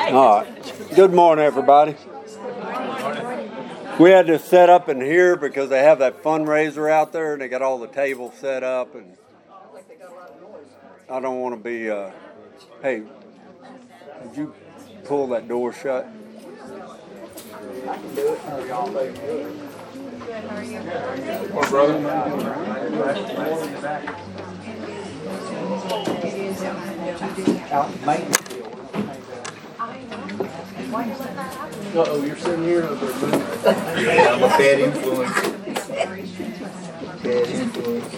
All right. Good morning, everybody. We had to set up in here because they have that fundraiser out there, and they got all the tables set up, and I don't want to be. Hey, would you pull that door shut? I can do it. How are y'all doing? Good. How are you? Well, brother. Out in Mansfield. Uh-oh, you're sitting here. I'm a bad influence. Bad influence.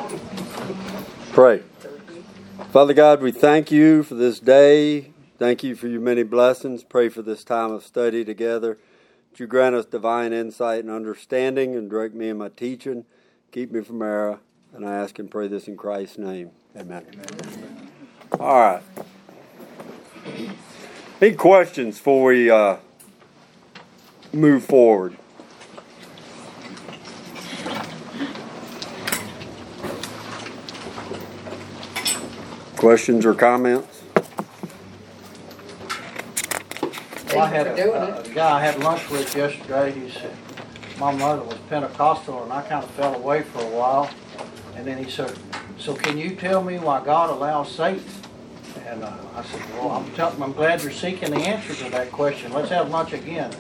Pray. Father God, we thank you for this day. Thank you for your many blessings. Pray for this time of study together. That you grant us divine insight and understanding and direct me in my teaching. Keep me from error. And I ask and pray this in Christ's name. Amen. All right. Any questions before we move forward? Questions or comments? Well, I had a guy I had lunch with yesterday. He said, my mother was Pentecostal, and I kind of fell away for a while. And then he said, so can you tell me why God allows Satan? And I said, well, I'm glad you're seeking the answer to that question. Let's have lunch again.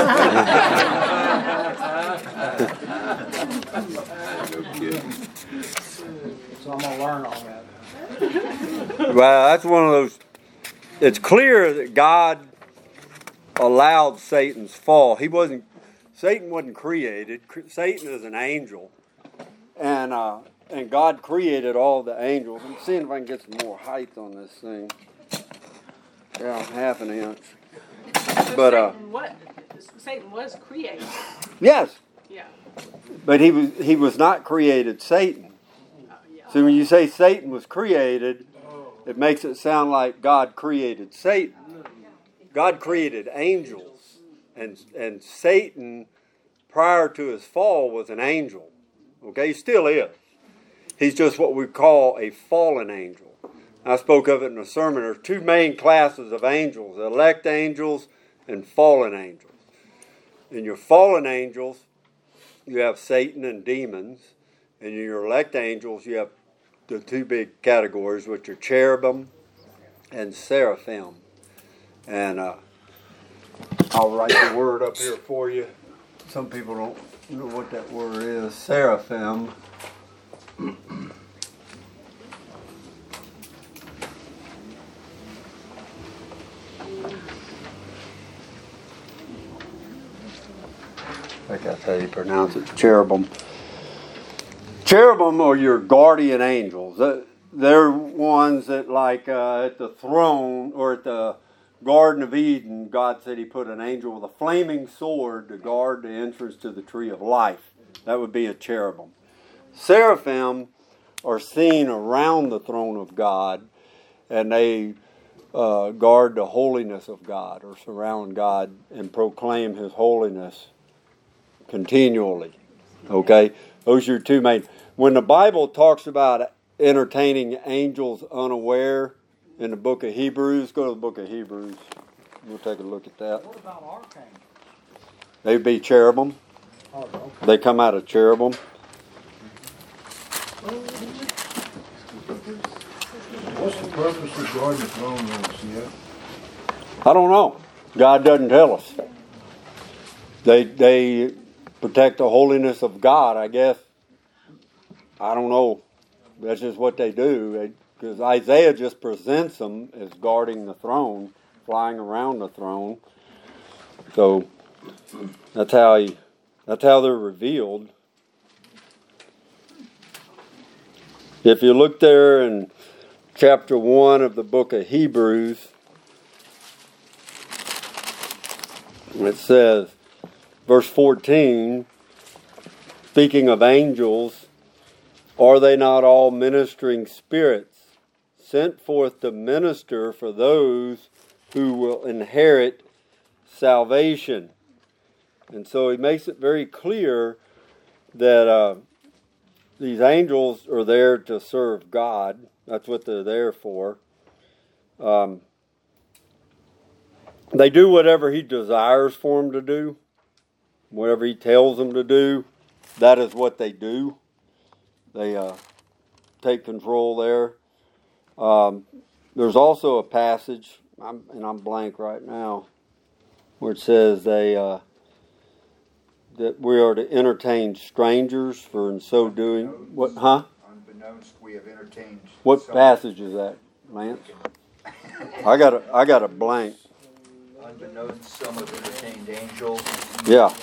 So I'm going to learn on that. Well, that's one of those. It's clear that God allowed Satan's fall. Satan wasn't created. Satan is an angel, and God created all the angels. I'm seeing if I can get some more height on this thing. Yeah, half an inch. But Satan was created. Yes. Yeah. But he was not created Satan. Yeah. So when you say Satan was created, it makes it sound like God created Satan. God created angels, and Satan, prior to his fall, was an angel. Okay, he still is. He's just what we call a fallen angel. I spoke of it in a sermon. There's two main classes of angels: elect angels and fallen angels. In your fallen angels, you have Satan and demons, and in your elect angels, you have the two big categories, which are cherubim and seraphim. And I'll write the word up here for you. Some people don't know what that word is. Seraphim. I think that's how you pronounce it. Cherubim. Cherubim are your guardian angels. They're ones that, like at the throne or at the Garden of Eden, God said he put an angel with a flaming sword to guard the entrance to the tree of life. That would be a cherubim. Seraphim are seen around the throne of God, and they guard the holiness of God, or surround God and proclaim his holiness continually. Okay? Those are your two main. When the Bible talks about entertaining angels unaware in the book of Hebrews, go to the book of Hebrews. We'll take a look at that. What about archangels? They'd be cherubim. Oh, okay. They come out of cherubim. What's the purpose of guarding the throne rooms yet? I don't know. God doesn't tell us. They protect the holiness of God, I guess. I don't know. That's just what they do. Because Isaiah just presents them as guarding the throne, flying around the throne. So that's how they're revealed. If you look there in chapter 1 of the book of Hebrews, it says, verse 14, speaking of angels, are they not all ministering spirits sent forth to minister for those who will inherit salvation? And so he makes it very clear that these angels are there to serve God. That's what they're there for. They do whatever he desires for them to do. Whatever he tells them to do, that is what they do. They take control there. There's also a passage, and I'm blank right now, where it says that we are to entertain strangers, for in so doing, what? Huh? Unbeknownst, we have entertained. What passage is that, Lance? I got a blank. Unbeknownst, some have entertained angels. Yeah.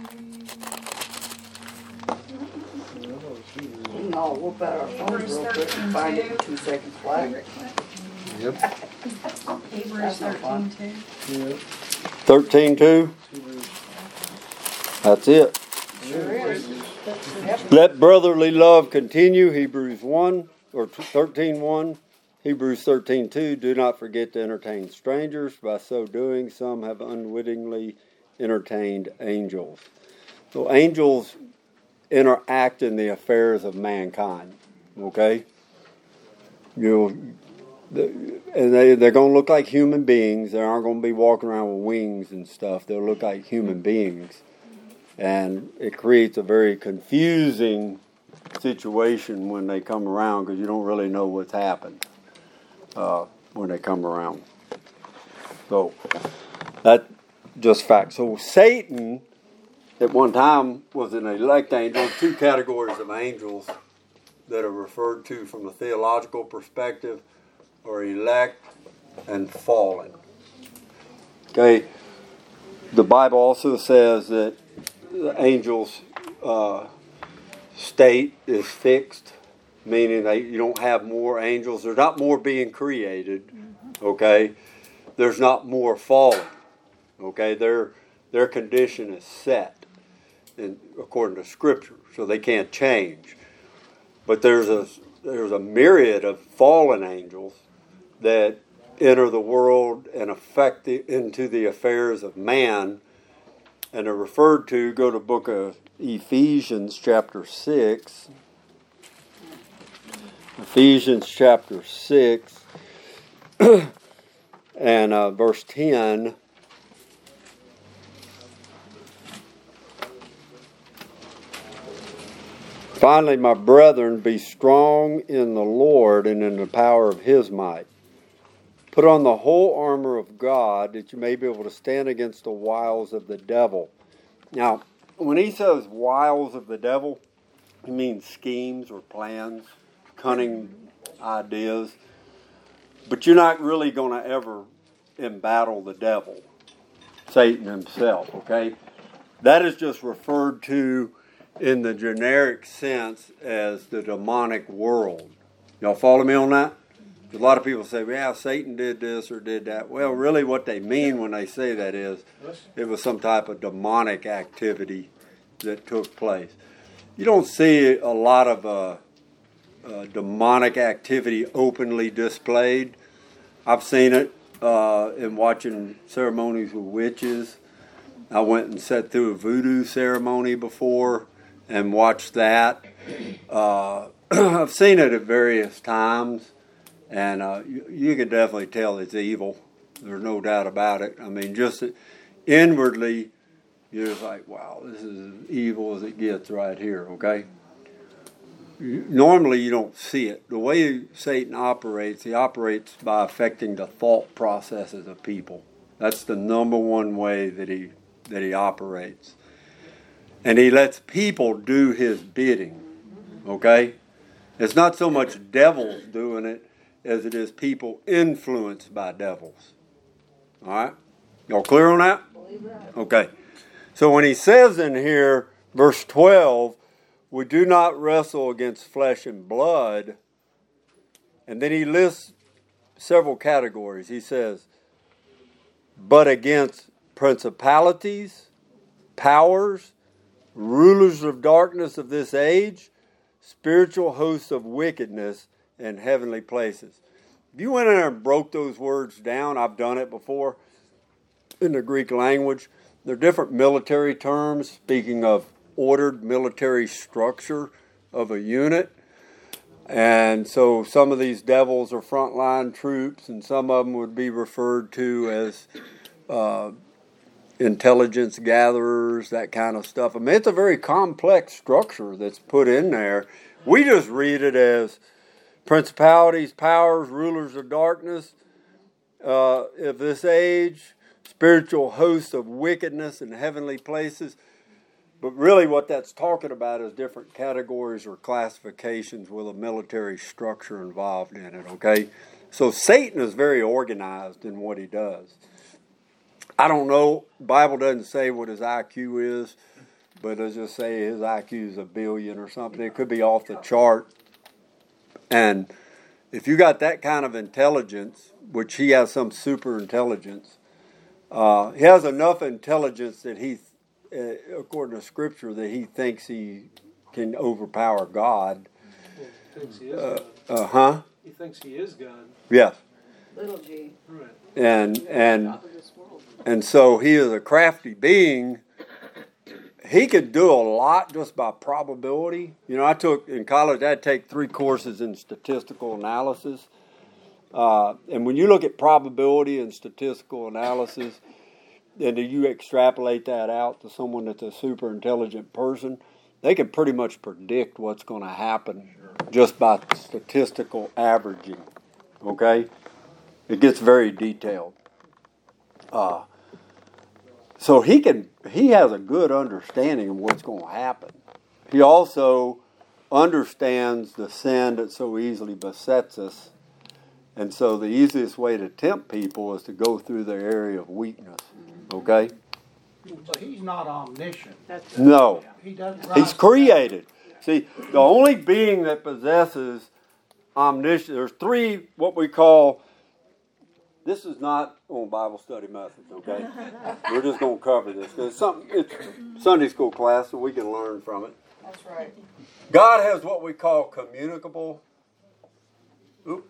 No, we'll bet our phones real quick and find it in 2 seconds flat. Yep. Hebrews 13:2. 13:2. That's it. Sure is. Let brotherly love continue. Hebrews 1 or 13:1. Hebrews 13:2. Do not forget to entertain strangers. By so doing, some have unwittingly entertained angels. So angels interact in the affairs of mankind. Okay? And they're going to look like human beings. They aren't going to be walking around with wings and stuff. They'll look like human beings. And it creates a very confusing situation when they come around because you don't really know what's happened when they come around. So that's just fact. So Satan at one time was an elect angel. Two categories of angels that are referred to from a theological perspective are elect and fallen. Okay. The Bible also says that the angels' state is fixed, meaning you don't have more angels. There's not more being created. Okay. There's not more fallen. Okay. Their condition is set according to Scripture, so they can't change. But there's a myriad of fallen angels that enter the world and affect into the affairs of man, and are referred to. Go to book of Ephesians chapter 6. Ephesians chapter 6 and verse 10. Finally, my brethren, be strong in the Lord and in the power of His might. Put on the whole armor of God that you may be able to stand against the wiles of the devil. Now, when he says wiles of the devil, he means schemes or plans, cunning ideas. But you're not really going to ever embattle the devil, Satan himself, okay? That is just referred to in the generic sense as the demonic world. Y'all follow me on that? A lot of people say, yeah, Satan did this or did that. Well, really what they mean when they say that is it was some type of demonic activity that took place. You don't see a lot of demonic activity openly displayed. I've seen it in watching ceremonies with witches. I went and sat through a voodoo ceremony before and watched that. I've seen it at various times, and you can definitely tell it's evil. There's no doubt about it. I mean, just inwardly, you're just like, wow, this is as evil as it gets right here, okay? Normally, you don't see it. The way Satan operates, he operates by affecting the thought processes of people. That's the number one way that he operates. And he lets people do his bidding, okay? It's not so much devils doing it as it is people influenced by devils. All right? Y'all clear on that? Okay. So when he says in here, verse 12, we do not wrestle against flesh and blood, and then he lists several categories. He says, but against principalities, powers, rulers of darkness of this age, spiritual hosts of wickedness in heavenly places. If you went in there and broke those words down, I've done it before in the Greek language. They're different military terms, speaking of ordered military structure of a unit. And so some of these devils are frontline troops, and some of them would be referred to as intelligence gatherers, that kind of stuff. I mean, it's a very complex structure that's put in there. We just read it as principalities, powers, rulers of darkness of this age, spiritual hosts of wickedness in heavenly places. But really what that's talking about is different categories or classifications with a military structure involved in it, okay? So Satan is very organized in what he does. I don't know, the Bible doesn't say what his IQ is, but let's just say his IQ is 1 billion or something. It could be off the chart. And if you got that kind of intelligence, which he has some super intelligence, he has enough intelligence that he, according to Scripture, that he thinks he can overpower God. He thinks he is God. He thinks he is God. Yes. Little g. Right. And so he is a crafty being. He could do a lot just by probability. You know, in college, I had to take 3 courses in statistical analysis. And when you look at probability and statistical analysis, and you extrapolate that out to someone that's a super intelligent person, they can pretty much predict what's going to happen just by statistical averaging. Okay? It gets very detailed. So he has a good understanding of what's going to happen. He also understands the sin that so easily besets us. And so the easiest way to tempt people is to go through their area of weakness. Okay? But he's not omniscient. No. He doesn't He's created. See, the only being that possesses omniscience, there's 3 what we call, this is not on Bible study methods, okay? We're just going to cover this. It's Sunday school class, so we can learn from it. That's right. God has what we call communicable. Oop.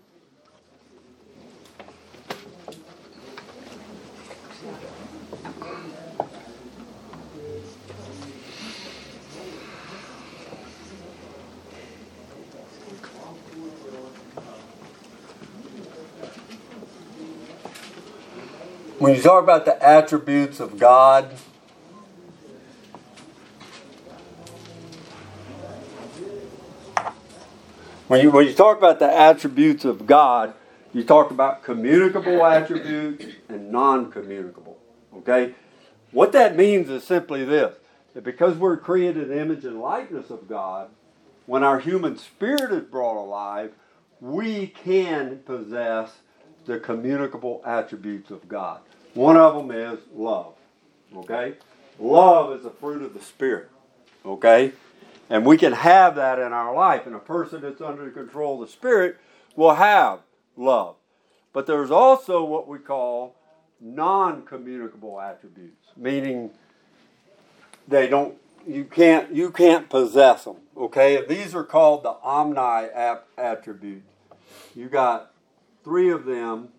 When you talk about the attributes of God, when you talk about the attributes of God, you talk about communicable attributes and non-communicable. Okay? What that means is simply this, that because we're created in the image and likeness of God, when our human spirit is brought alive, we can possess the communicable attributes of God. One of them is love. Okay? Love is the fruit of the Spirit. Okay? And we can have that in our life. And a person that's under the control of the Spirit will have love. But there's also what we call non-communicable attributes, meaning you can't possess them. Okay? These are called the omni attributes. You got 3 of them.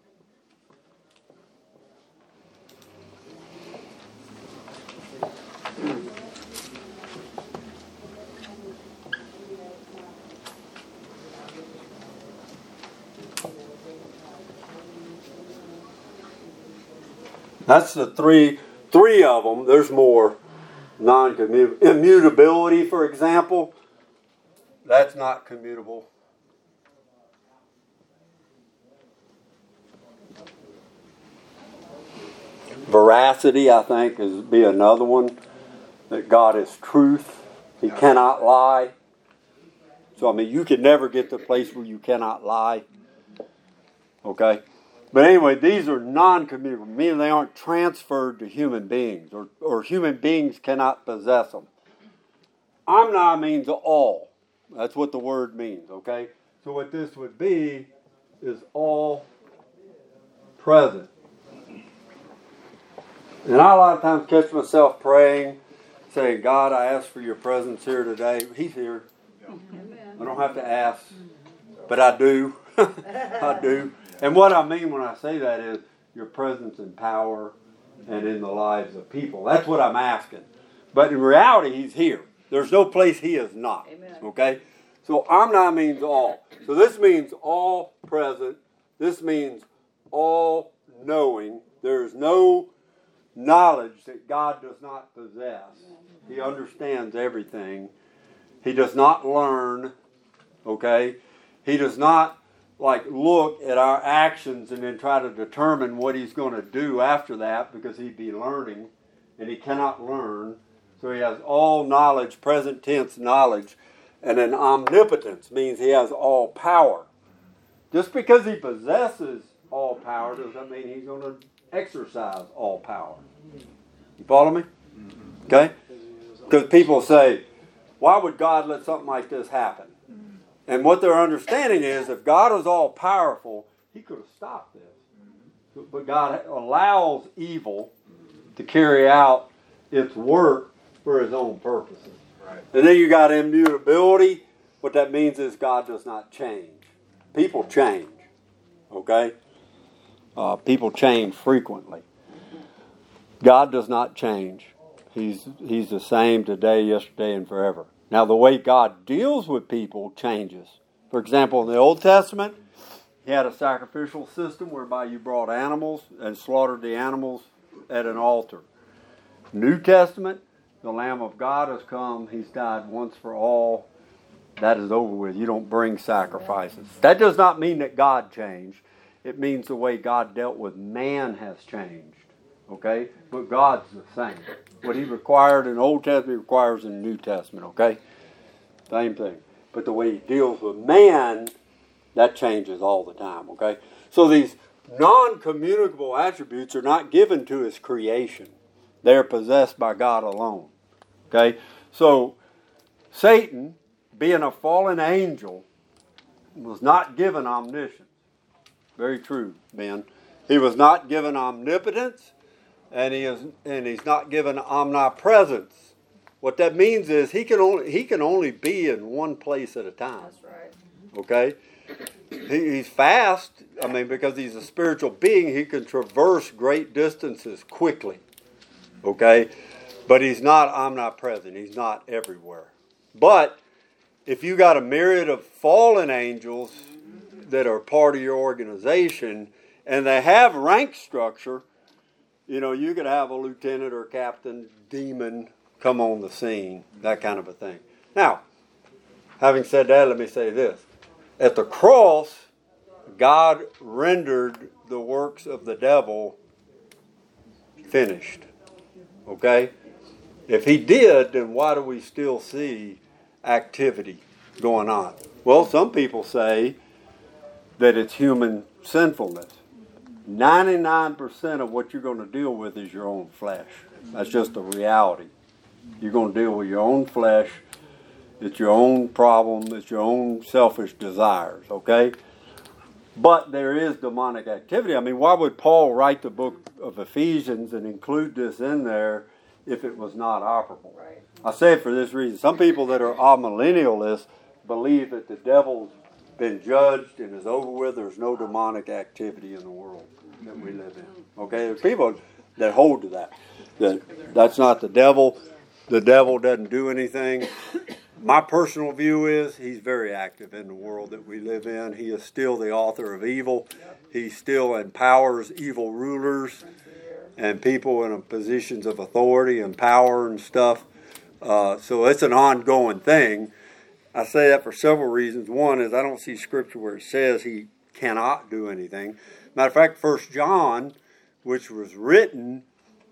That's the three of them. There's more non-commutable. Immutability, for example, that's not commutable. Veracity, I think, be another one. That God is truth. He cannot lie. So, I mean, you can never get to a place where you cannot lie. Okay? But anyway, these are non-commutable, meaning they aren't transferred to human beings, or human beings cannot possess them. Omni means all. That's what the word means, okay? So what this would be is all present. And I a lot of times catch myself praying, saying, God, I ask for your presence here today. He's here. I don't have to ask, but I do. I do. And what I mean when I say that is your presence and power and in the lives of people. That's what I'm asking. But in reality, he's here. There's no place he is not. Amen. Okay? So omni means all. So this means all present. This means all knowing. There's no knowledge that God does not possess. He understands everything. He does not learn, okay? He does not look at our actions and then try to determine what he's going to do after that, because he'd be learning, and he cannot learn. So he has all knowledge, present tense knowledge, and then omnipotence means he has all power. Just because he possesses all power doesn't mean he's going to exercise all power. You follow me? Okay? Because people say, why would God let something like this happen? And what their understanding is, if God was all powerful, he could have stopped this. But God allows evil to carry out its work for his own purposes. Right. And then you got immutability. What that means is God does not change. People change. Okay? People change frequently. God does not change. He's the same today, yesterday, and forever. Now, the way God deals with people changes. For example, in the Old Testament, he had a sacrificial system whereby you brought animals and slaughtered the animals at an altar. New Testament, the Lamb of God has come. He's died once for all. That is over with. You don't bring sacrifices. That does not mean that God changed. It means the way God dealt with man has changed. Okay? But God's the same. What he required in the Old Testament, he requires in the New Testament. Okay? Same thing. But the way he deals with man, that changes all the time. Okay? So these non-communicable attributes are not given to his creation. They are possessed by God alone. Okay? So Satan, being a fallen angel, was not given omniscience. Very true, Ben. He was not given omnipotence, and he's not given omnipresence. What that means is he can only be in one place at a time. That's right. Okay? He's fast. I mean, because he's a spiritual being, he can traverse great distances quickly. Okay? But he's not omnipresent. He's not everywhere. But if you got a myriad of fallen angels that are part of your organization, and they have rank structure, you could have a lieutenant or captain, demon, come on the scene, that kind of a thing. Now, having said that, let me say this. At the cross, God rendered the works of the devil finished. Okay? If he did, then why do we still see activity going on? Well, some people say that it's human sinfulness. 99% of what you're going to deal with is your own flesh. That's just the reality. You're going to deal with your own flesh. It's your own problem. It's your own selfish desires, okay? But there is demonic activity. I mean, why would Paul write the book of Ephesians and include this in there if it was not operable? Right. I say it for this reason. Some people that are amillennialists believe that the devil's been judged and is over with. There's no demonic activity in the world that we live in. Okay, there's people that hold to that. That's not the devil. The devil doesn't do anything. My personal view is he's very active in the world that we live in. He is still the author of evil. He still empowers evil rulers and people in positions of authority and power and stuff. So it's an ongoing thing. I say that for several reasons. One is I don't see scripture where it says he cannot do anything. Matter of fact, 1 John, which was written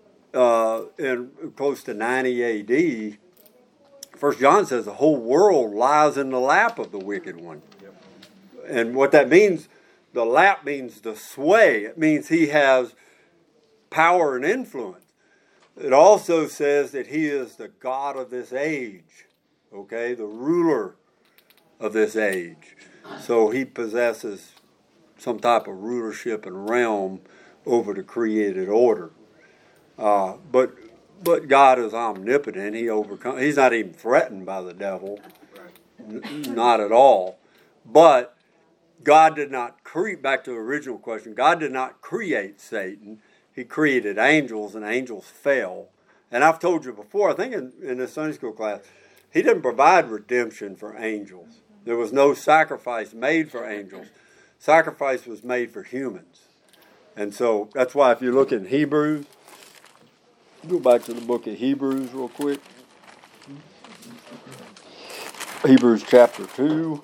in close to 90 A.D., 1 John says the whole world lies in the lap of the wicked one. Yep. And what that means, the lap means the sway. It means he has power and influence. It also says that he is the God of this age. Okay, the ruler of this age. So he possesses some type of rulership and realm over the created order. But God is omnipotent. He's not even threatened by the devil. Not at all. But God did not create, back to the original question, God did not create Satan. He created angels, and angels fell. And I've told you before, I think in the Sunday school class, he didn't provide redemption for angels. There was no sacrifice made for angels. Sacrifice was made for humans. And so that's why if you look in Hebrews, Go back to the book of Hebrews real quick. Hebrews chapter 2.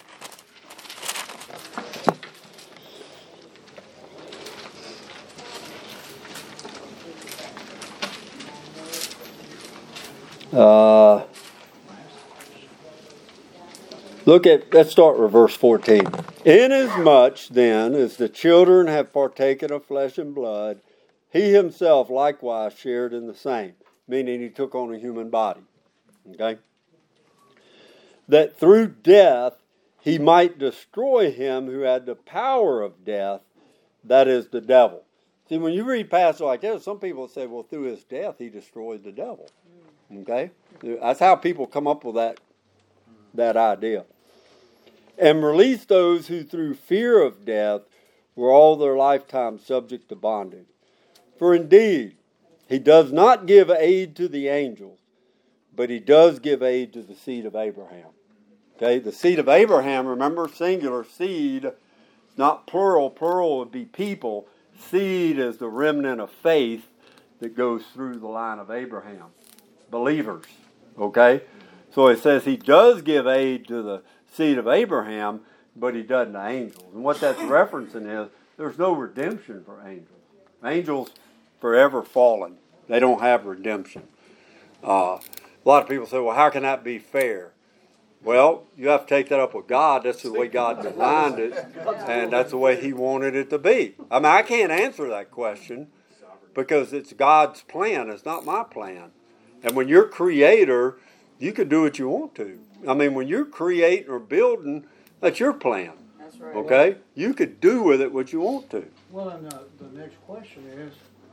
Let's start with verse 14. Inasmuch then as the children have partaken of flesh and blood, he himself likewise shared in the same, meaning he took on a human body. Okay? That through death he might destroy him who had the power of death, that is the devil. See, when you read passages like this, some people say, well, through his death he destroyed the devil. Okay? That's how people come up with that idea. And release those who through fear of death were all their lifetime subject to bondage. For indeed, he does not give aid to the angels, but he does give aid to the seed of Abraham. Okay, the seed of Abraham, remember, singular, seed, not plural. Plural would be people. Seed is the remnant of faith that goes through the line of Abraham. Believers. Okay? So it says he does give aid to the seed of Abraham, but he doesn't to angels. And what that's referencing is there's no redemption for angels. Angels forever fallen. They don't have redemption. A lot of people say, well, how can that be fair? Well, you have to take that up with God. That's the way God designed it, and that's the way he wanted it to be. I mean, I can't answer that question because it's God's plan. It's not my plan. And when you're creator, you can do what you want to. I mean, when you're creating or building, that's your plan. That's right. Okay? You could do with it what you want to. Well, and the next question is,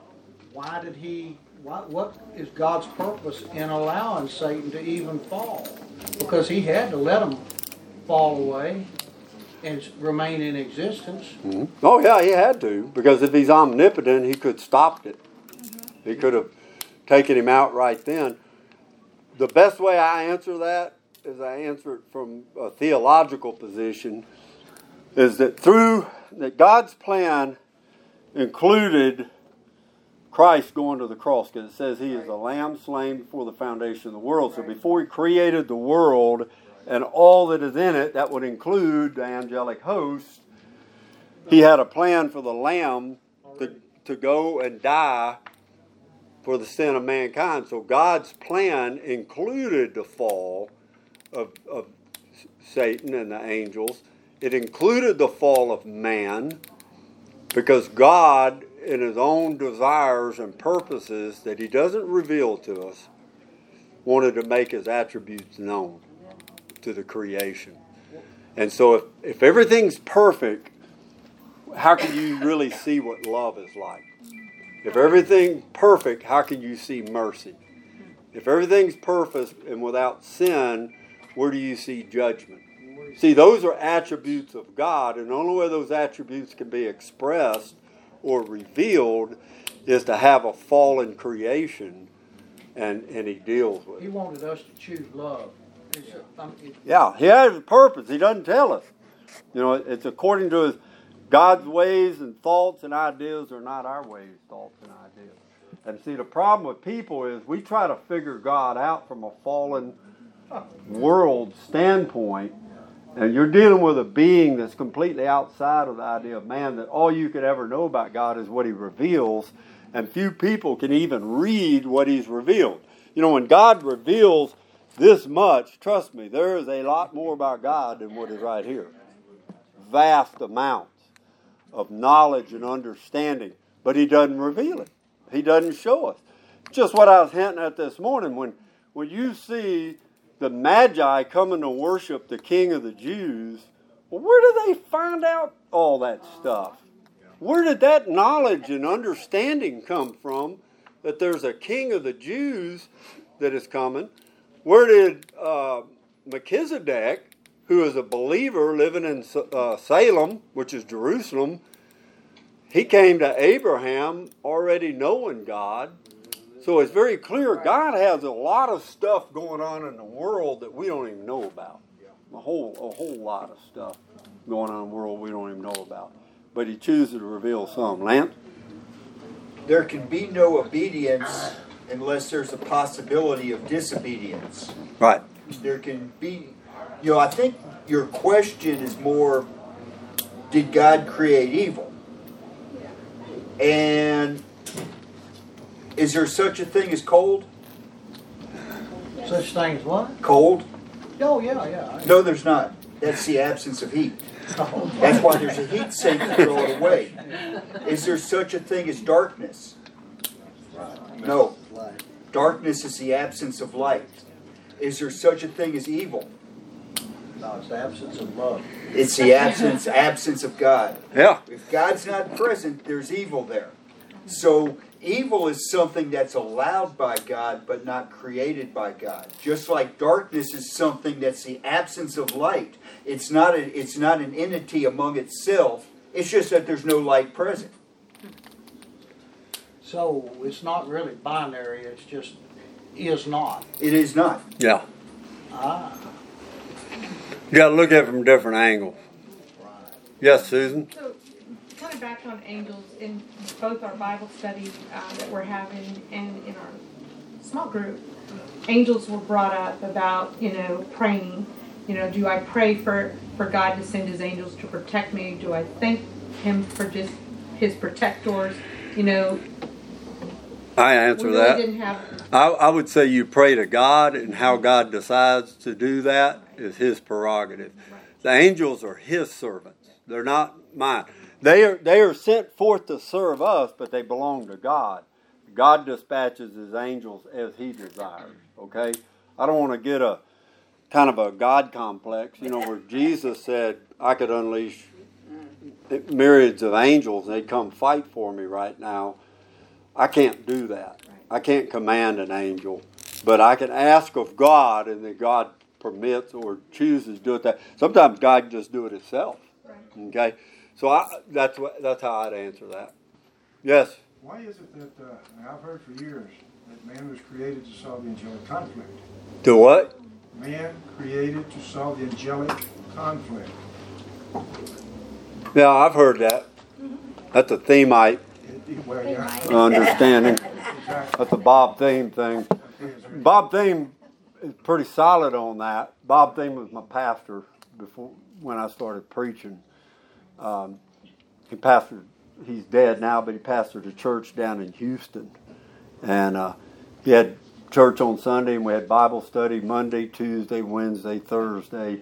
what is God's purpose in allowing Satan to even fall? Because he had to let him fall away and remain in existence. Mm-hmm. Oh, yeah, he had to. Because if he's omnipotent, he could have stopped it. He could have taken him out right then. The best way I answer that is I answer it from a theological position, is that that God's plan included Christ going to the cross, because it says he is a lamb slain before the foundation of the world. So before he created the world and all that is in it, that would include the angelic host, he had a plan for the lamb to go and die for the sin of mankind. So God's plan included the fall of Satan and the angels. It included the fall of man, because God, in his own desires and purposes that he doesn't reveal to us, wanted to make his attributes known to the creation. And so if everything's perfect, how can you really see what love is like? If everything's perfect, how can you see mercy? If everything's perfect and without sin, where do you see judgment? See, those are attributes of God, and the only way those attributes can be expressed or revealed is to have a fallen creation, and he deals with it. He wanted us to choose love. Yeah, he has a purpose. He doesn't tell us. You know, it's according to his God's ways and thoughts and ideas are not our ways, thoughts, and ideas. And see, the problem with people is we try to figure God out from a fallen world standpoint, and you're dealing with a being that's completely outside of the idea of man, that all you could ever know about God is what he reveals, and few people can even read what he's revealed. You know, when God reveals this much, trust me, there is a lot more about God than what is right here. Vast amounts of knowledge and understanding, but he doesn't reveal it. He doesn't show us. Just what I was hinting at this morning, when you see the Magi coming to worship the King of the Jews, well, where do they find out all that stuff? Where did that knowledge and understanding come from, that there's a King of the Jews that is coming? Where did Melchizedek, who is a believer living in Salem, which is Jerusalem, he came to Abraham already knowing God. So it's very clear God has a lot of stuff going on in the world that we don't even know about. A whole lot of stuff going on in the world we don't even know about. But he chooses to reveal some. Lance? There can be no obedience unless there's a possibility of disobedience. Right. There can be, I think your question is more, did God create evil? And is there such a thing as cold? Such thing as what? Cold? Oh, yeah. No, there's not. That's the absence of heat. That's why there's a heat sink to throw it away. Is there such a thing as darkness? No. Darkness is the absence of light. Is there such a thing as evil? No, it's the absence of love. It's the absence of God. Yeah. If God's not present, there's evil there. So evil is something that's allowed by God but not created by God. Just like darkness is something that's the absence of light. It's not an entity among itself. It's just that there's no light present. So it's not really binary, it's just is not. It is not. Yeah. Ah. You got to look at it from different angles. Yes, Susan? So, kind of back on angels, in both our Bible studies that we're having and in our small group, angels were brought up about, praying. Do I pray for God to send His angels to protect me? Do I thank Him for just His protectors? I answer we really that. Didn't have. I would say you pray to God, and how God decides to do that is His prerogative. The angels are His servants. They're not mine. They are sent forth to serve us, but they belong to God. God dispatches His angels as He desires. Okay? I don't want to get a kind of a God complex, where Jesus said, I could unleash myriads of angels and they'd come fight for me right now. I can't do that. I can't command an angel, but I can ask of God, and then God permits or chooses to do it. Sometimes God can just do it Himself. Okay, so that's how I'd answer that. Yes. Why is it that I've heard for years that man was created to solve the angelic conflict? To what? Man created to solve the angelic conflict. Yeah, I've heard that. That's a Themite Well, yeah. understanding. Exactly. That's a Bob Theme thing. Bob Theme is pretty solid on that. Bob Theme was my pastor before when I started preaching. He's dead now, but he pastored a church down in Houston. And he had church on Sunday, and we had Bible study Monday, Tuesday, Wednesday, Thursday,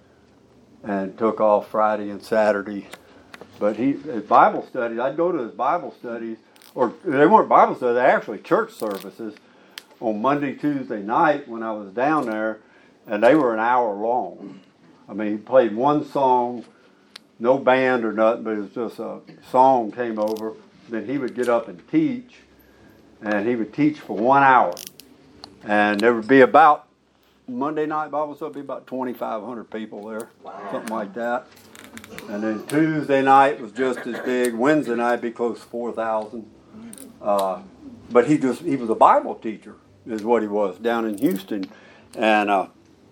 and took off Friday and Saturday. But his Bible studies, I'd go to his Bible studies, or they weren't Bible studies, they're actually church services on Monday, Tuesday night when I was down there, and they were an hour long. I mean, he played one song, no band or nothing, but it was just a song came over. Then he would get up and teach, and he would teach for 1 hour. And there would be about, Monday night Bible study, would be about 2,500 people there, something like that. And then Tuesday night was just as big. Wednesday night be close to 4,000. But he was a Bible teacher, is what he was, down in Houston. And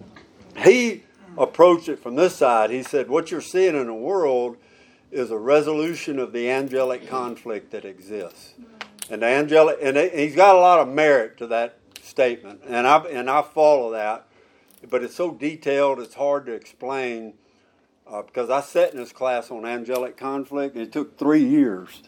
he approached it from this side. He said, what you're seeing in the world is a resolution of the angelic conflict that exists. And he's got a lot of merit to that statement. And I follow that. But it's so detailed, it's hard to explain. Because I sat in this class on angelic conflict, and it took 3 years,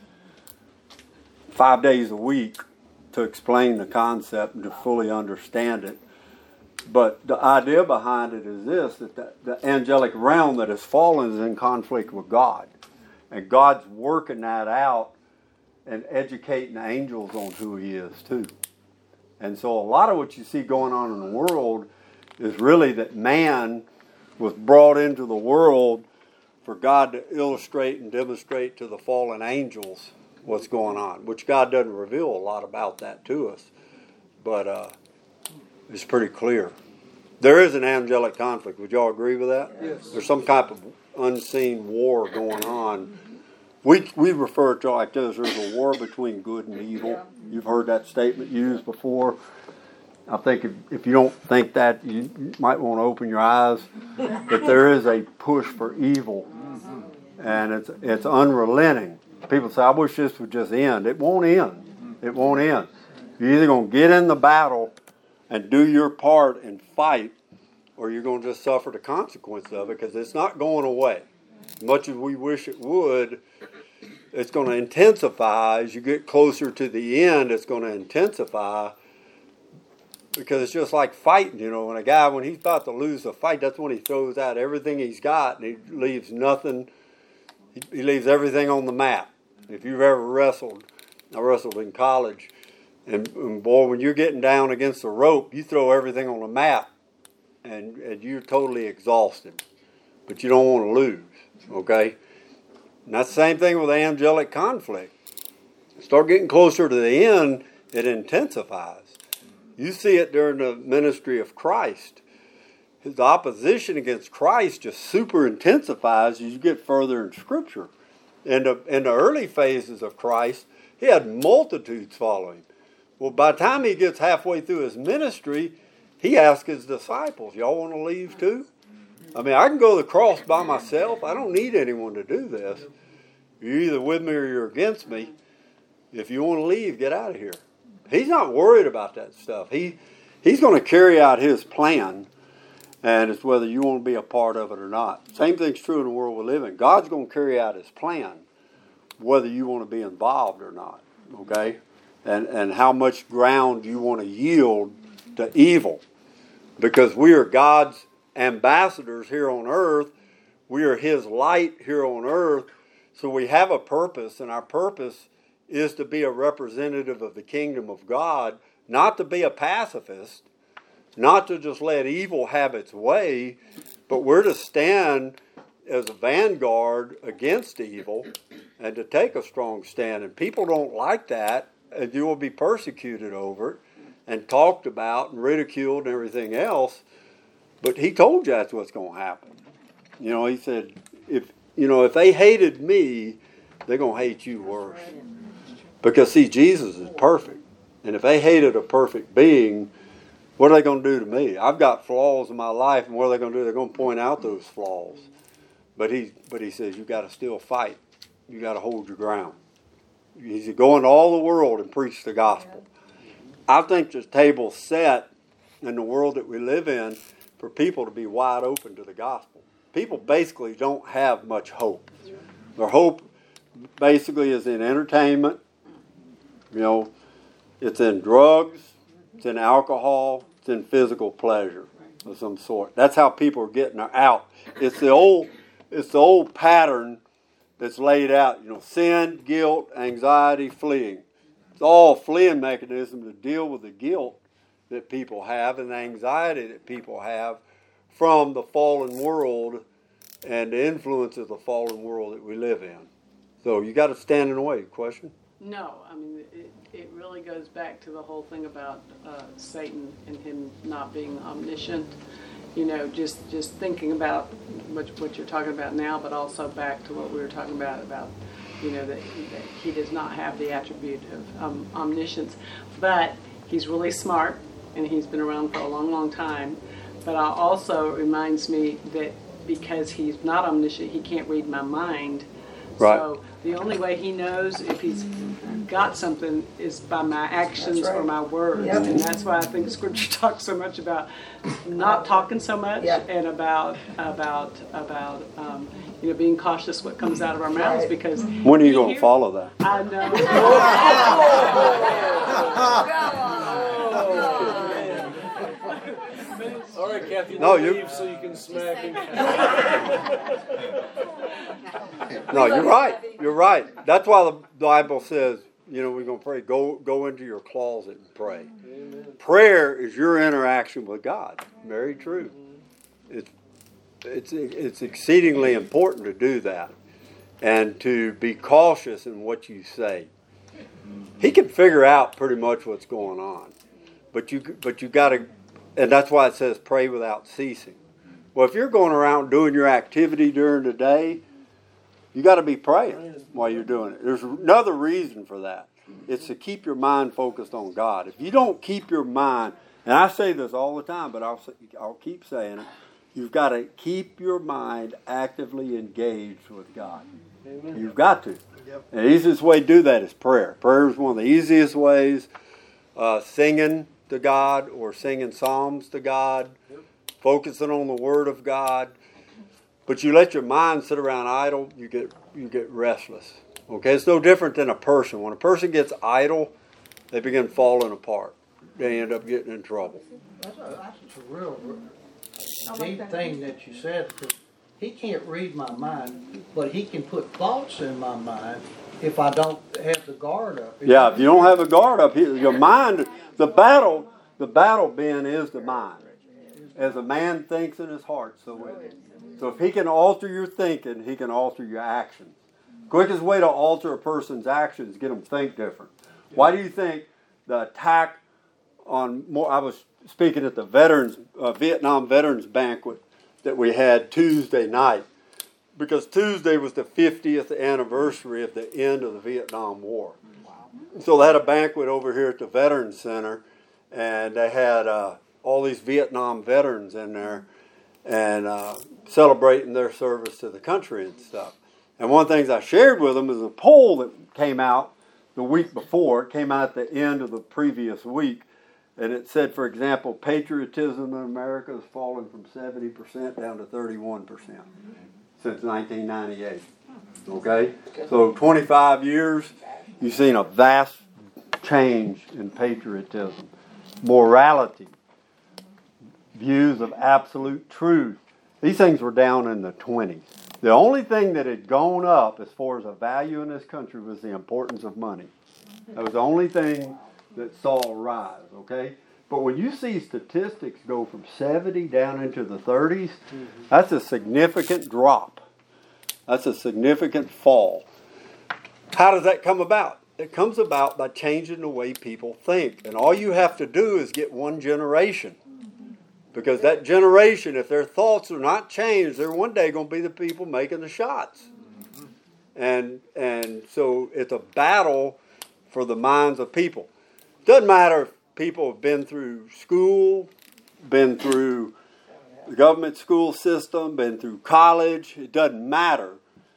5 days a week, to explain the concept and to fully understand it. But the idea behind it is this, that the angelic realm that has fallen is in conflict with God. And God's working that out and educating the angels on who He is too. And so a lot of what you see going on in the world is really that man was brought into the world for God to illustrate and demonstrate to the fallen angels what's going on, which God doesn't reveal a lot about that to us, but it's pretty clear. There is an angelic conflict. Would y'all agree with that? Yes. There's some type of unseen war going on. We refer to it like this. There's a war between good and evil. You've heard that statement used before. I think if you don't think that, you might want to open your eyes. But there is a push for evil, and it's unrelenting. People say, I wish this would just end. It won't end. It won't end. You're either going to get in the battle and do your part and fight, or you're going to just suffer the consequence of it, because it's not going away. As much as we wish it would, it's going to intensify. As you get closer to the end, it's going to intensify, because it's just like fighting. When a guy, when he's about to lose a fight, that's when he throws out everything he's got, and he leaves nothing. He leaves everything on the mat. If you've ever wrestled, I wrestled in college, and boy, when you're getting down against the rope, you throw everything on the mat, and you're totally exhausted. But you don't want to lose, okay? And that's the same thing with angelic conflict. Start getting closer to the end, it intensifies. You see it during the ministry of Christ. His opposition against Christ just super intensifies as you get further in Scripture. In the early phases of Christ, he had multitudes following. Well, by the time he gets halfway through his ministry, he asks his disciples, y'all want to leave too? I mean, I can go to the cross by myself. I don't need anyone to do this. You're either with me or you're against me. If you want to leave, get out of here. He's not worried about that stuff. He's going to carry out his plan, and it's whether you want to be a part of it or not. Same thing's true in the world we live in. God's going to carry out his plan, whether you want to be involved or not, okay? And how much ground you want to yield to evil. Because we are God's ambassadors here on earth. We are his light here on earth. So we have a purpose, and our purpose is to be a representative of the kingdom of God, not to be a pacifist, not to just let evil have its way, but we're to stand as a vanguard against evil and to take a strong stand. And people don't like that, and you will be persecuted over it and talked about and ridiculed and everything else. But he told you that's what's going to happen. He said, if they hated me, they're going to hate you worse. Because, see, Jesus is perfect. And if they hated a perfect being, what are they going to do to me? I've got flaws in my life, and what are they going to do? They're going to point out those flaws. But he says, you've got to still fight. You got to hold your ground. He's going to all the world and preach the gospel. I think the table's set in the world that we live in for people to be wide open to the gospel. People basically don't have much hope. Their hope basically is in entertainment. It's in drugs, it's in alcohol, it's in physical pleasure of some sort. That's how people are getting out. It's the old pattern that's laid out. Sin, guilt, anxiety, fleeing. It's all fleeing mechanism to deal with the guilt that people have and the anxiety that people have from the fallen world and the influence of the fallen world that we live in. So you got to stand in the way. Question? No, I mean, it really goes back to the whole thing about Satan and him not being omniscient. Just thinking about what you're talking about now, but also back to what we were talking about that he does not have the attribute of omniscience. But he's really smart, and he's been around for a long, long time. But also reminds me that because he's not omniscient, he can't read my mind. Right. So the only way he knows if he's got something is by my actions or my words. Yep. And that's why I think Scripture talks so much about not talking so much and about being cautious what comes out of our mouths, because when are you going to follow that? I know. All right, Kathy. No, leave so you can smack him. No, you're right. You're right. That's why the Bible says, we're going to pray. Go into your closet and pray. Amen. Prayer is your interaction with God. Very true. It's exceedingly important to do that and to be cautious in what you say. He can figure out pretty much what's going on, but you got to, and that's why it says pray without ceasing. Well, if you're going around doing your activity during the day, you got to be praying while you're doing it. There's another reason for that. It's to keep your mind focused on God. If you don't keep your mind, and I say this all the time, but I'll keep saying it, you've got to keep your mind actively engaged with God. Amen. You've got to. Yep. And the easiest way to do that is prayer. Prayer is one of the easiest ways singing to God or singing psalms to God, focusing on the Word of God. But you let your mind sit around idle, you get restless. Okay, it's no different than a person. When a person gets idle, they begin falling apart. They end up getting in trouble. That's a real deep thing that you said, because he can't read my mind, but he can put thoughts in my mind if I don't have the guard up. Yeah, if you don't have a guard up, your mind, the battle, Ben, is the mind. As a man thinks in his heart, so is it. So if he can alter your thinking, he can alter your actions. Quickest way to alter a person's actions is get them to think different. Why do you think the attack on I was speaking at the Vietnam Veterans Banquet that we had Tuesday night, because Tuesday was the 50th anniversary of the end of the Vietnam War. So they had a banquet over here at the Veterans Center, and they had all these Vietnam veterans in there and celebrating their service to the country and stuff. And one of the things I shared with them is a poll that came out the week before. It came out at the end of the previous week. And it said, for example, patriotism in America has fallen from 70% down to 31% since 1998. Okay? So 25 years, you've seen a vast change in patriotism, morality, views of absolute truth. These things were down in the 20s. The only thing that had gone up as far as a value in this country was the importance of money. That was the only thing that saw a rise, okay? But when you see statistics go from 70 down into the 30s, that's a significant drop. That's a significant fall. How does that come about? It comes about by changing the way people think. And all you have to do is get one generation. Because that generation, if their thoughts are not changed, they're one day going to be the people making the shots. And so it's a battle for the minds of people. Doesn't matter if people have been through school, been through the government school system, been through college. It doesn't matter.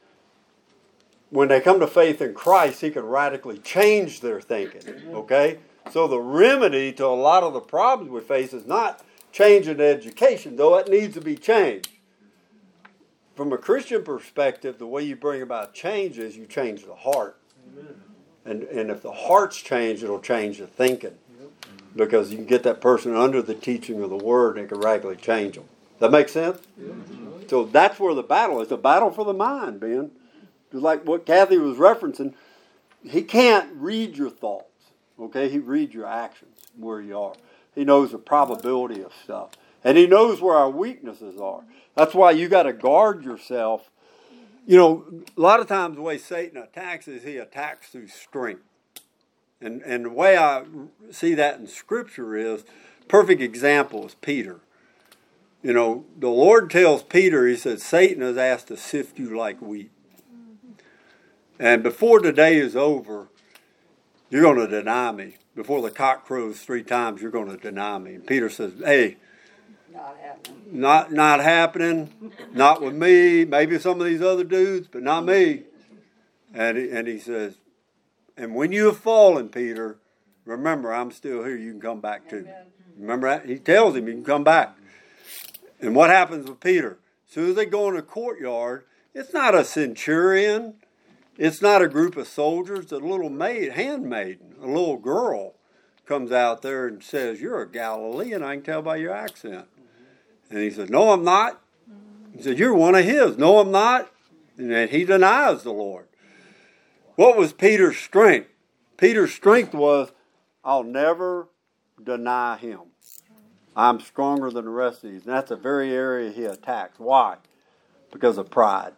When they come to faith in Christ, He can radically change their thinking. Okay? So the remedy to a lot of the problems we face is not changing education, though it needs to be changed. From a Christian perspective, the way you bring about change is you change the heart. And if the heart's changed, it'll change the thinking. Because you can get that person under the teaching of the Word and it can radically change them. Does that make sense? So that's where the battle is. The battle for the mind, Ben. Just like what Kathy was referencing, he can't read your thoughts. Okay? He reads your actions, where you are. He knows the probability of stuff. And He knows where our weaknesses are. That's why you got to guard yourself. You know, a lot of times the way Satan attacks is he attacks through strength. And the way I see that in Scripture is, perfect example is Peter. You know, the Lord tells Peter, He says, Satan has asked to sift you like wheat. And before the day is over, you're going to deny me. Before the cock crows 3 times, you're going to deny me. And Peter says, hey, not happening, not with me, maybe some of these other dudes, but not me. And he says, and when you have fallen, Peter, remember, I'm still here. You can come back to me. Remember that? He tells him you can come back. And what happens with Peter? As soon as they go in the courtyard, it's not a centurion. It's not a group of soldiers. It's a little handmaiden, a little girl comes out there and says, you're a Galilean. I can tell by your accent. And he said, no, I'm not. He said, you're one of his. No, I'm not. And then he denies the Lord. What was Peter's strength? Peter's strength was, I'll never deny Him. I'm stronger than the rest of these. And that's the very area he attacks. Why? Because of pride.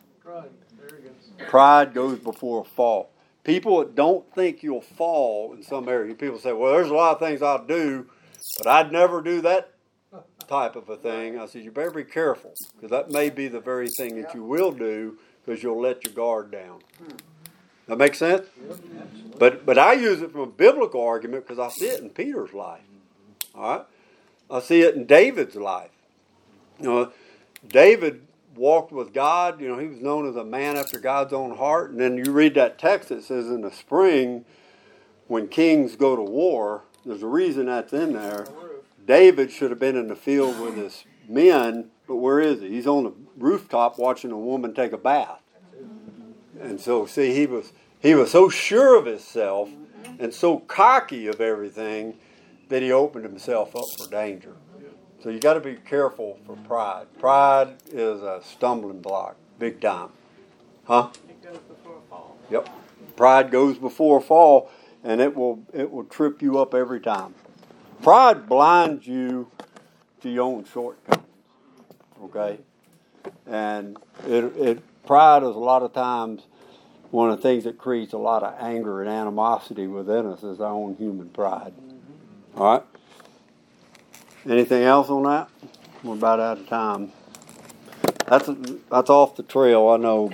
Pride goes before a fall. People that don't think you'll fall in some area, people say, well, there's a lot of things I'll do, but I'd never do that type of a thing. I said, you better be careful, because that may be the very thing that you will do, because you'll let your guard down. That makes sense? But I use it from a biblical argument because I see it in Peter's life. All right? I see it in David's life. You know, David walked with God. You know, he was known as a man after God's own heart. And then you read that text that says in the spring, when kings go to war, There's a reason that's in there. David should have been in the field with his men, but where is he? He's on the rooftop watching a woman take a bath. And so, see, he was so sure of himself and so cocky of everything that he opened himself up for danger. So you got to be careful for pride. Pride is a stumbling block, big time. Huh? It goes before a fall. Yep. Pride goes before a fall, and it will trip you up every time. Pride blinds you to your own shortcomings. Okay? And pride is a lot of times one of the things that creates a lot of anger and animosity within us is our own human pride. All right? Anything else on that? We're about out of time. That's off the trail, I know,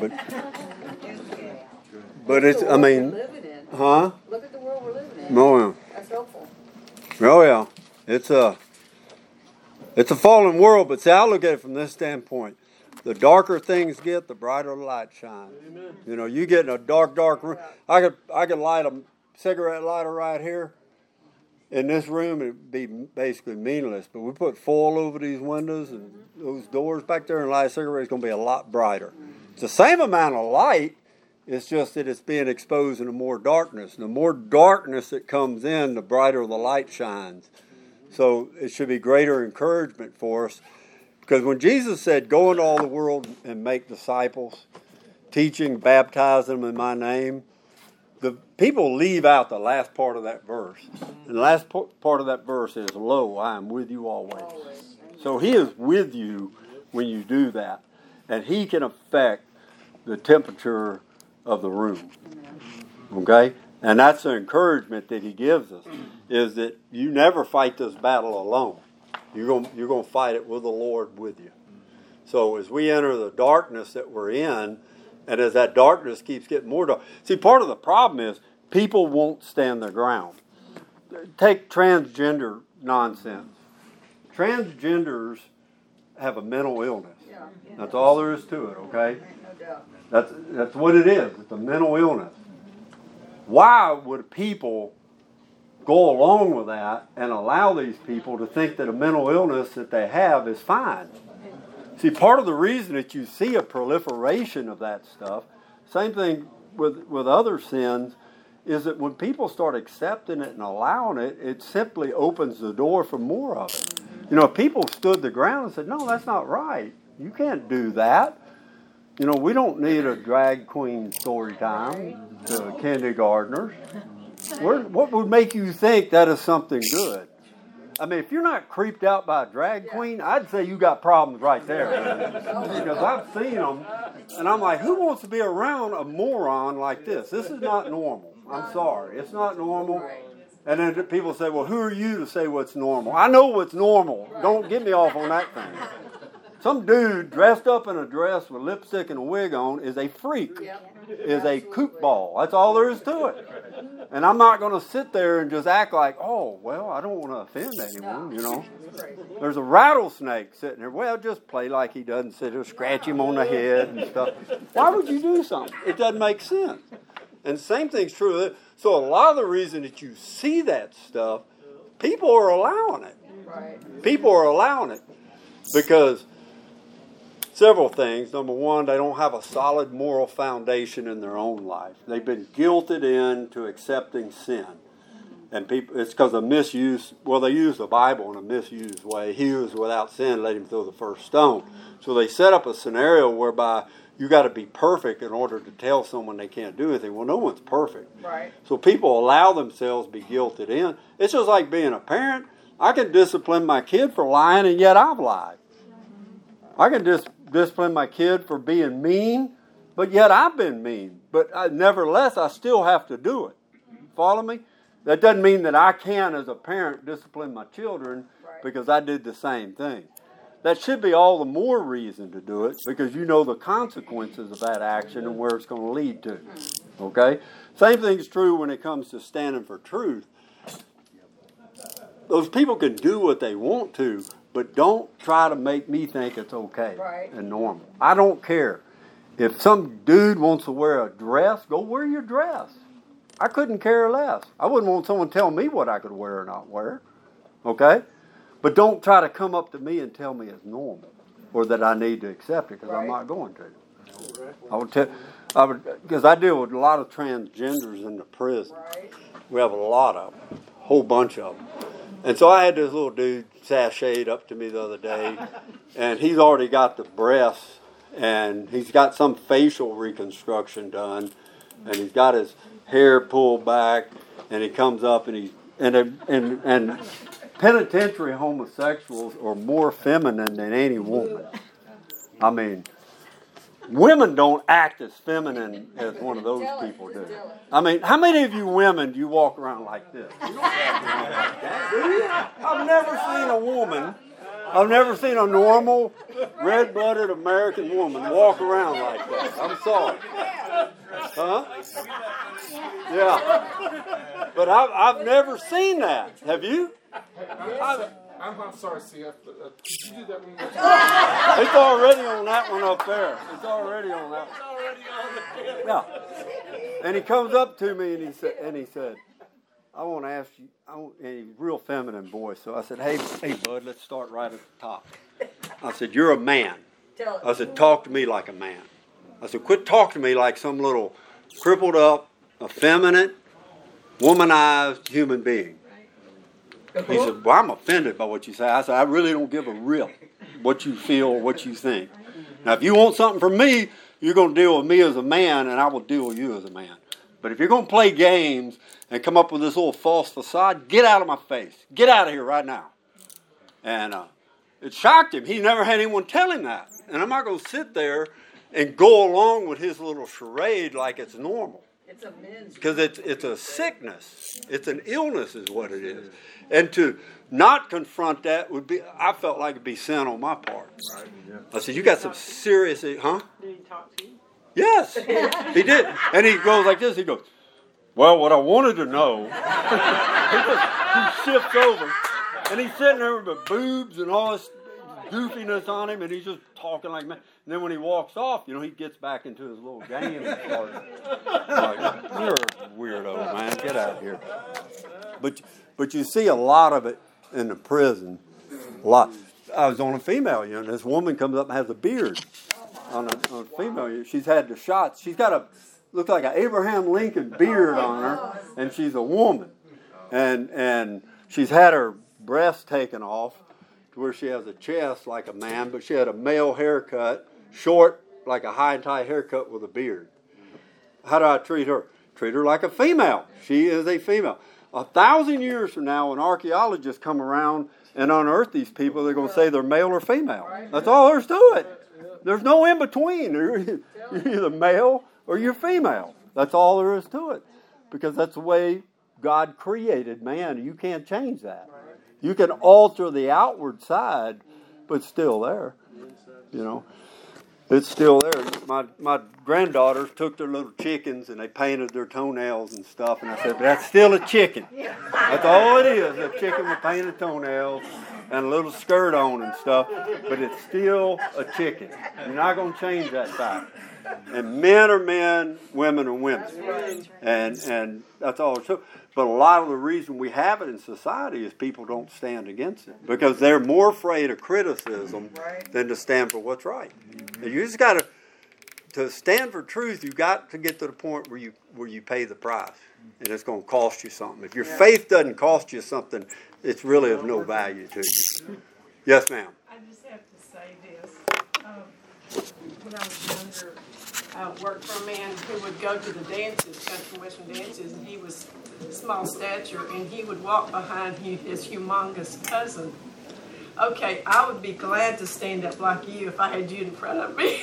but it's, I mean, huh? Look at the world we're living in. Oh, yeah. That's helpful. Oh, yeah. It's a fallen world, but see, I look at it from this standpoint. The darker things get, the brighter the light shines. Amen. You know, you get in a dark room. I could light a cigarette lighter right here. In this room, it'd be basically meaningless. But we put foil over these windows and those doors back there and light a cigarette, it's going to be a lot brighter. It's the same amount of light. It's just that it's being exposed into more darkness. The more darkness that comes in, the brighter the light shines. So it should be greater encouragement for us. Because when Jesus said, go into all the world and make disciples, teaching, baptizing them in my name, the people leave out the last part of that verse. And the last part of that verse is, lo, I am with you always. So he is with you when you do that. And he can affect the temperature of the room. Okay? And that's the encouragement that he gives us, is that you never fight this battle alone. You're going to fight it with the Lord with you. So as we enter the darkness that we're in, and as that darkness keeps getting more dark. See, part of the problem is people won't stand their ground. Take transgender nonsense. Transgenders have a mental illness. That's all there is to it, okay? That's what it is. It's a mental illness. Why would people go along with that and allow these people to think that a mental illness that they have is fine? See, part of the reason that you see a proliferation of that stuff, same thing with other sins, is that when people start accepting it and allowing it, it simply opens the door for more of it. You know, if people stood the ground and said, no, that's not right. You can't do that. You know, we don't need a drag queen story time to kindergartners. What would make you think that is something good? I mean, if you're not creeped out by a drag queen, I'd say you got problems right there. Because I've seen them, and I'm like, who wants to be around a moron like this? This is not normal. I'm sorry. It's not normal. And then people say, well, who are you to say what's normal? I know what's normal. Don't get me off on that thing. Some dude dressed up in a dress with lipstick and a wig on is a freak, is a kook ball. That's all there is to it. And I'm not going to sit there and just act like, oh, well, I don't want to offend anyone, you know. There's a rattlesnake sitting there. Well, just play like he doesn't sit there, scratch him on the head and stuff. Why would you do something? It doesn't make sense. And the same thing's true. So a lot of the reason that you see that stuff, people are allowing it. People are allowing it because several things. Number one, they don't have a solid moral foundation in their own life. They've been guilted into accepting sin. And people, it's because of misuse. Well, they use the Bible in a misused way. He who is without sin, let him throw the first stone. So they set up a scenario whereby you got to be perfect in order to tell someone they can't do anything. Well, no one's perfect. Right. So people allow themselves to be guilted in. It's just like being a parent. I can discipline my kid for lying, and yet I've lied. I can discipline my kid for being mean, but yet I've been mean. But nevertheless, I still have to do it. Follow me? That doesn't mean that I can, as a parent, discipline my children because I did the same thing. That should be all the more reason to do it because you know the consequences of that action and where it's going to lead to. Okay? Same thing is true when it comes to standing for truth. Those people can do what they want to, but don't try to make me think it's okay and normal. I don't care. If some dude wants to wear a dress, go wear your dress. I couldn't care less. I wouldn't want someone to tell me what I could wear or not wear. Okay? But don't try to come up to me and tell me it's normal or that I need to accept it, because I'm not going to. Because I deal with a lot of transgenders in the prison. We have a lot of them, a whole bunch of them. And so I had this little dude sashayed up to me the other day, and he's already got the breasts, and he's got some facial reconstruction done, and he's got his hair pulled back, and he comes up and and penitentiary homosexuals are more feminine than any woman. I mean, women don't act as feminine as one of those people do. I mean, how many of you women do you walk around like this? You don't walk around like that, do you? I've never seen a normal, red-blooded American woman walk around like that. I'm sorry. Huh? Yeah. But I've never seen that. Have you? I'm sorry, CF, but could you do that one more time? It's already on that one up there. It's already on that one. Yeah. And he comes up to me and he said, I want to ask you, in a real feminine voice. So I said, hey, bud, let's start right at the top. I said, you're a man. I said, talk to me like a man. I said, quit talking to me like some little crippled up, effeminate, womanized human being. He said, well, I'm offended by what you say. I said, I really don't give a rip what you feel or what you think. Now, if you want something from me, you're going to deal with me as a man, and I will deal with you as a man. But if you're going to play games and come up with this little false facade, get out of my face. Get out of here right now. And it shocked him. He never had anyone tell him that. And I'm not going to sit there and go along with his little charade like it's normal. Because it's a sickness. It's an illness is what it is. And to not confront that would be, I felt like it'd be sin on my part. I said, you got some serious, huh? Did he talk to you? Yes, he did. And he goes like this, he goes, well, what I wanted to know, he shifts over, and he's sitting there with the boobs and all this goofiness on him, and he's just talking like man. And then when he walks off, he gets back into his little game and starts like, you're a weirdo, man. Get out of here. But you see a lot of it in the prison. A lot. I was on a female unit. This woman comes up and has a beard on a female unit. She's had the shots. She's got looks like an Abraham Lincoln beard on her, and she's a woman. And she's had her breasts taken off to where she has a chest like a man, but she had a male haircut, short, like a high and tight haircut with a beard. How do I treat her? Treat her like a female. She is a female. 1,000 years from now, when archaeologists come around and unearth these people, they're going to say they're male or female. That's all there's to it. There's no in between. You're either male or you're female. That's all there is to it. Because that's the way God created man. You can't change that. You can alter the outward side, but it's still there. It's still there. My granddaughters took their little chickens and they painted their toenails and stuff, and I said, that's still a chicken. That's all it is, a chicken with painted toenails and a little skirt on and stuff, but it's still a chicken. You're not going to change that fact. And men are men, women are women. And that's all it's true. But a lot of the reason we have it in society is people don't stand against it because they're more afraid of criticism than to stand for what's right. And you just got to stand for truth. You got to get to the point where you pay the price, and it's going to cost you something. If your faith doesn't cost you something, it's really of no value to you. Yes, ma'am. I just have to say this. When I was younger, I worked for a man who would go to the dances, country western dances, and he was small stature, and he would walk behind his humongous cousin. Okay, I would be glad to stand up like you if I had you in front of me.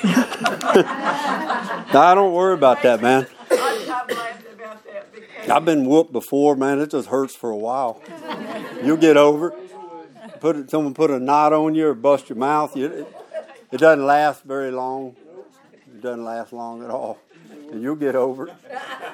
Nah, don't worry about that, man. I'm laughing about that because I've been whooped before, man. It just hurts for a while. You'll get over it. Someone put a knot on you or bust your mouth. It doesn't last very long. It doesn't last long at all. And you'll get over it.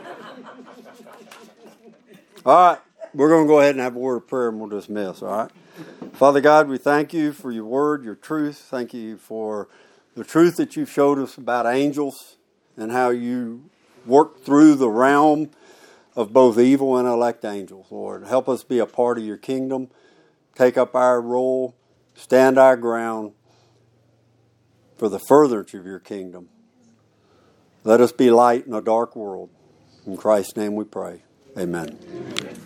All right. We're going to go ahead and have a word of prayer and we'll dismiss, all right? Father God, we thank you for your word, your truth. Thank you for the truth that you've showed us about angels and how you work through the realm of both evil and elect angels, Lord. Help us be a part of your kingdom. Take up our role. Stand our ground for the furtherance of your kingdom. Let us be light in a dark world. In Christ's name we pray. Amen.